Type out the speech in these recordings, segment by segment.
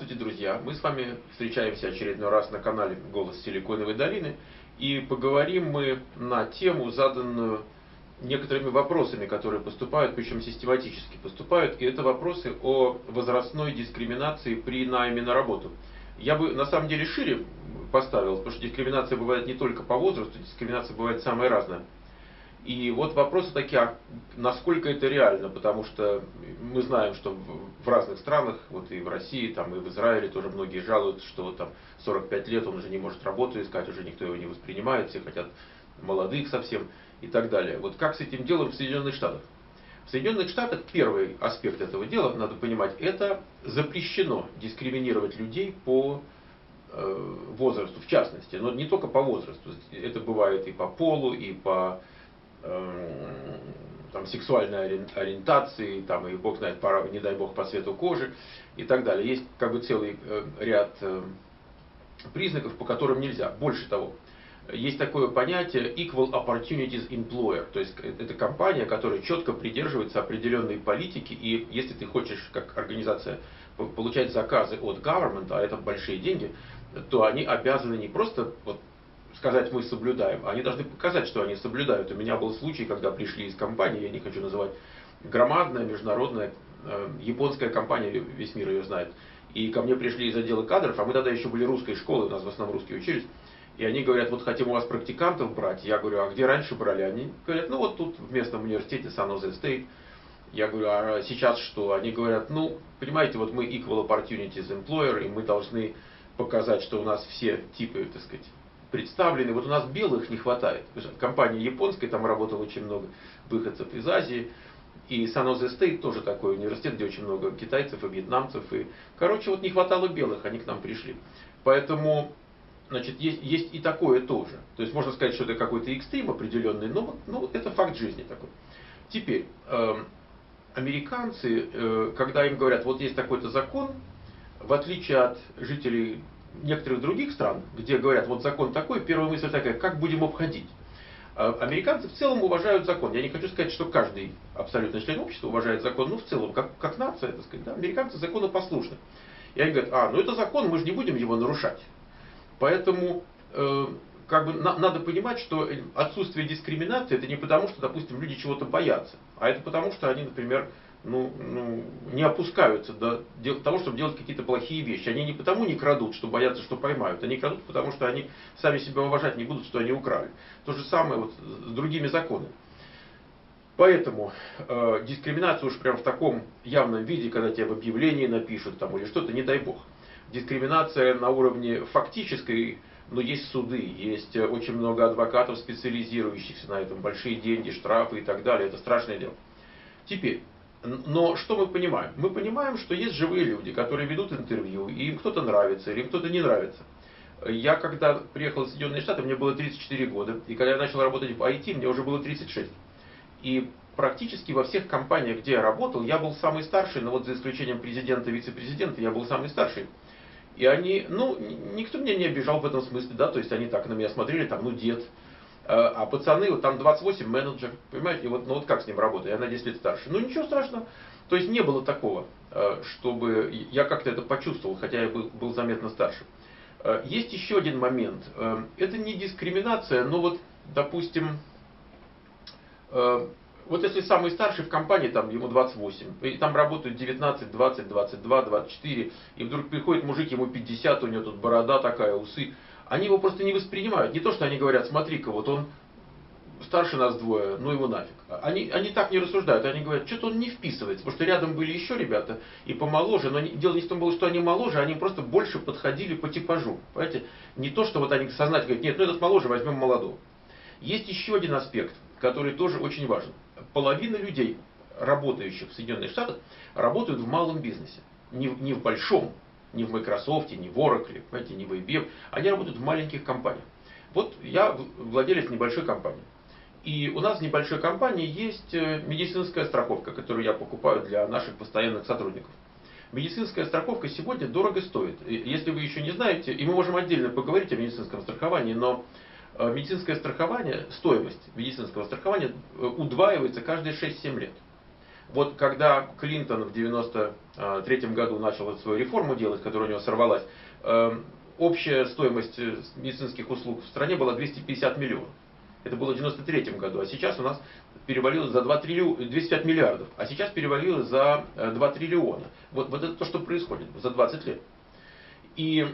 Здравствуйте, друзья! Мы с вами встречаемся очередной раз на канале «Голос Силиконовой долины». И поговорим мы на тему, заданную некоторыми вопросами, которые поступают, причем систематически поступают. И это вопросы о возрастной дискриминации при найме на работу. Я бы на самом деле шире поставил, потому что дискриминация бывает не только по возрасту, дискриминация бывает самая разная. И вот вопросы такие, а насколько это реально, потому что мы знаем, что в разных странах, вот и в России, там, и в Израиле тоже многие жалуются, что вот там 45 лет он уже не может работу искать, уже никто его не воспринимает, все хотят молодых совсем и так далее. Вот как с этим делом в Соединенных Штатах? В Соединенных Штатах первый аспект этого дела, надо понимать, это запрещено дискриминировать людей по возрасту, в частности, но не только по возрасту, это бывает и по полу, и по там, сексуальной ориентации, там, и бог знает, не дай бог, по цвету кожи и так далее. Есть как бы целый ряд признаков, по которым нельзя. Больше того, есть такое понятие Equal Opportunities Employer, то есть это компания, которая четко придерживается определенной политики, и если ты хочешь, как организация, получать заказы от government, а это большие деньги, то они обязаны не просто вот сказать мы соблюдаем, они должны показать, что они соблюдают. У меня был случай, когда пришли из компании, я не хочу называть, громадная международная японская компания, весь мир ее знает, и ко мне пришли из отдела кадров, а мы тогда еще были русской школой, у нас в основном русские учились, и они говорят, вот хотим у вас практикантов брать. Я говорю, а где раньше брали? Они говорят, ну вот тут в местном университете San Jose State. Я говорю, а сейчас что? Они говорят, ну, понимаете, вот мы Equal Opportunities Employer, и мы должны показать, что у нас все типы, так сказать, представлены. Вот у нас белых не хватает. Компания японская, там работало очень много выходцев из Азии. И San Jose State тоже такой университет, где очень много китайцев и вьетнамцев. И, короче, вот не хватало белых, они к нам пришли. Поэтому, значит, есть и такое тоже. То есть можно сказать, что это какой-то экстрим определенный, но это факт жизни такой. Теперь, американцы, когда им говорят, вот есть такой-то закон, в отличие от жителей некоторых других стран, где говорят, вот закон такой, первая мысль такая, как будем обходить? Американцы в целом уважают закон. Я не хочу сказать, что каждый абсолютно член общества уважает закон, но в целом, как нация, так сказать, да, американцы законопослушны. И они говорят, ну это закон, мы же не будем его нарушать. Поэтому как бы надо понимать, что отсутствие дискриминации это не потому, что, допустим, люди чего-то боятся, а это потому, что они, например, не опускаются до того, чтобы делать какие-то плохие вещи. Они не потому не крадут, что боятся, что поймают. Они крадут, потому что они сами себя уважать не будут, что они украли. То же самое вот с другими законами. Поэтому дискриминация уж прям в таком явном виде, когда тебе в объявлении напишут там, или что-то, не дай бог. Дискриминация на уровне фактической, но есть суды, есть очень много адвокатов, специализирующихся на этом, большие деньги, штрафы и так далее. Это страшное дело. Теперь, но что мы понимаем? Мы понимаем, что есть живые люди, которые ведут интервью, и им кто-то нравится, или им кто-то не нравится. Я когда приехал в Соединенные Штаты, мне было 34 года, и когда я начал работать в IT, мне уже было 36. И практически во всех компаниях, где я работал, я был самый старший, но вот за исключением президента и вице-президента, я был самый старший. И они, никто меня не обижал в этом смысле, да, то есть они так на меня смотрели, там, дед. А пацаны, вот там 28 менеджер, понимаете, вот как с ним работать, я на 10 лет старше. Ничего страшного. То есть не было такого, чтобы я как-то это почувствовал, хотя я был заметно старше. Есть еще один момент. Это не дискриминация, но вот, допустим, вот если самый старший в компании, там ему 28, и там работают 19, 20, 22, 24, и вдруг приходит мужик, ему 50, у него тут борода такая, усы. Они его просто не воспринимают. Не то, что они говорят, смотри-ка, вот он старше нас двое, ну его нафиг. Они так не рассуждают, они говорят, что-то он не вписывается, потому что рядом были еще ребята и помоложе, но дело не в том было, что они моложе, они просто больше подходили по типажу. Понимаете? Не то, что вот они сознательно говорят, нет, этот моложе, возьмем молодого. Есть еще один аспект, который тоже очень важен. Половина людей, работающих в Соединенных Штатах, работают в малом бизнесе, не в большом. Не в Microsoft, не в Oracle, понимаете, не в IBM. Они работают в маленьких компаниях. Вот я владелец небольшой компании. И у нас в небольшой компании есть медицинская страховка, которую я покупаю для наших постоянных сотрудников. Медицинская страховка сегодня дорого стоит. Если вы еще не знаете, и мы можем отдельно поговорить о медицинском страховании, но медицинское страхование, стоимость медицинского страхования удваивается каждые 6-7 лет. Вот когда Клинтон в 93 году начал эту свою реформу делать, которая у него сорвалась, общая стоимость медицинских услуг в стране была 250 миллионов. Это было в 93 году, а сейчас у нас перевалило за 205 миллиардов, а сейчас перевалило за 2 триллиона. Вот это то, что происходит за 20 лет. И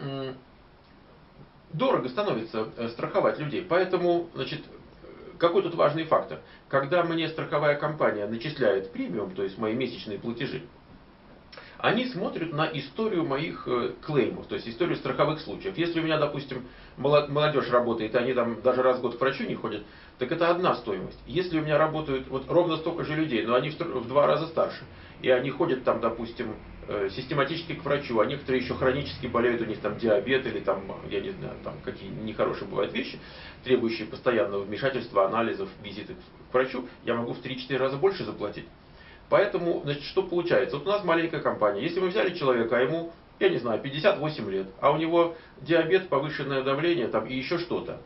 дорого становится страховать людей. Поэтому, значит, какой тут важный фактор? Когда мне страховая компания начисляет премиум, то есть мои месячные платежи, они смотрят на историю моих клеймов, то есть историю страховых случаев. Если у меня, допустим, молодежь работает, и они там даже раз в год к врачу не ходят, так это одна стоимость. Если у меня работают вот ровно столько же людей, но они в 2 раза старше, и они ходят там, допустим, систематически к врачу, а некоторые еще хронически болеют, у них там диабет или там, я не знаю, там какие нехорошие бывают вещи, требующие постоянного вмешательства, анализов, визиты к врачу, я могу в 3-4 раза больше заплатить. Поэтому, значит, что получается? Вот у нас маленькая компания. Если мы взяли человека, а ему, я не знаю, 58 лет, а у него диабет, повышенное давление там, и еще что-то,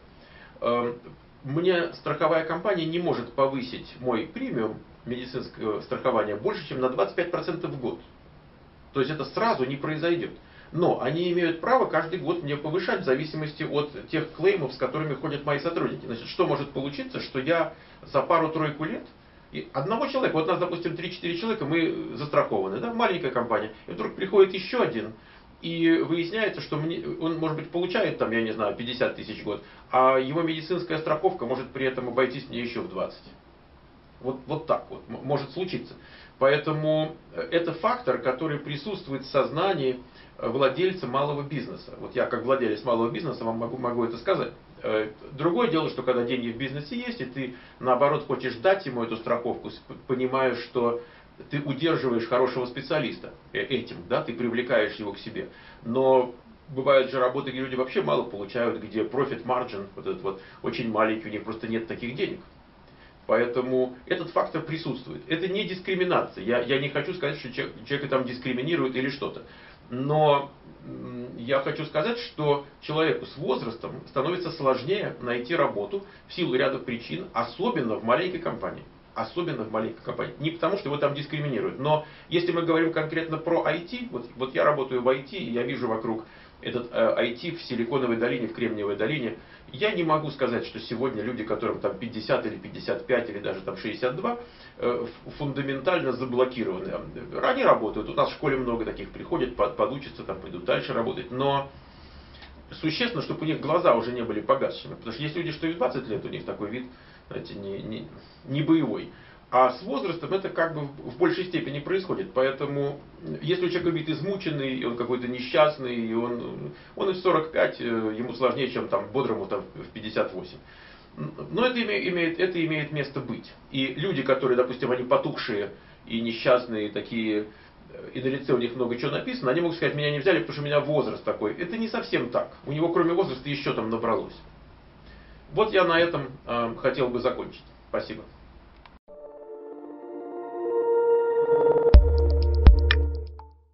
мне страховая компания не может повысить мой премиум медицинского страхования больше, чем на 25% в год. То есть это сразу не произойдет. Но они имеют право каждый год мне повышать в зависимости от тех клеймов, с которыми ходят мои сотрудники. Значит, что может получиться, что я за пару-тройку лет и одного человека, вот у нас, допустим, 3-4 человека, мы застрахованы, да, маленькая компания, и вдруг приходит еще один, и выясняется, что он, может быть, получает, там, я не знаю, 50 тысяч в год, а его медицинская страховка может при этом обойтись мне еще в 20. Вот так вот может случиться. Поэтому это фактор, который присутствует в сознании владельца малого бизнеса. Вот я как владелец малого бизнеса вам могу это сказать. Другое дело, что когда деньги в бизнесе есть, и ты наоборот хочешь дать ему эту страховку, понимая, что ты удерживаешь хорошего специалиста этим, да, ты привлекаешь его к себе. Но бывают же работы, где люди вообще мало получают, где profit margin, вот этот вот, очень маленький, у них просто нет таких денег. Поэтому этот фактор присутствует. Это не дискриминация. Я не хочу сказать, что человека там дискриминируют или что-то. Но я хочу сказать, что человеку с возрастом становится сложнее найти работу в силу ряда причин, особенно в маленькой компании. Особенно в маленькой компании. Не потому, что его там дискриминируют. Но если мы говорим конкретно про IT, вот я работаю в IT, и я вижу вокруг этот IT в Силиконовой долине, в Кремниевой долине, я не могу сказать, что сегодня люди, которым там 50 или 55 или даже там 62, фундаментально заблокированы. Они работают, у нас в школе много таких приходят, подучатся, там пойдут дальше работать, но существенно, чтобы у них глаза уже не были погасшими. Потому что есть люди, что и в 20 лет у них такой вид, знаете, не боевой. А с возрастом это как бы в большей степени происходит. Поэтому, если у человека вид измученный, и он какой-то несчастный, и он и в 45, ему сложнее, чем там бодрому там, в 58. Но это имеет место быть. И люди, которые, допустим, они потухшие и несчастные, такие, и на лице у них много чего написано, они могут сказать, меня не взяли, потому что у меня возраст такой. Это не совсем так. У него кроме возраста еще там набралось. Вот я на этом хотел бы закончить. Спасибо.